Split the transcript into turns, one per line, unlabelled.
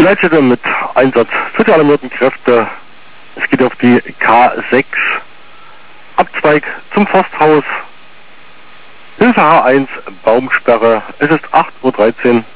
Leitstelle mit Einsatz sozialarmierten Kräfte. Es geht auf die K6, Abzweig zum Forsthaus. Hilfe H1, Baumsperre. Es ist 8:13 Uhr.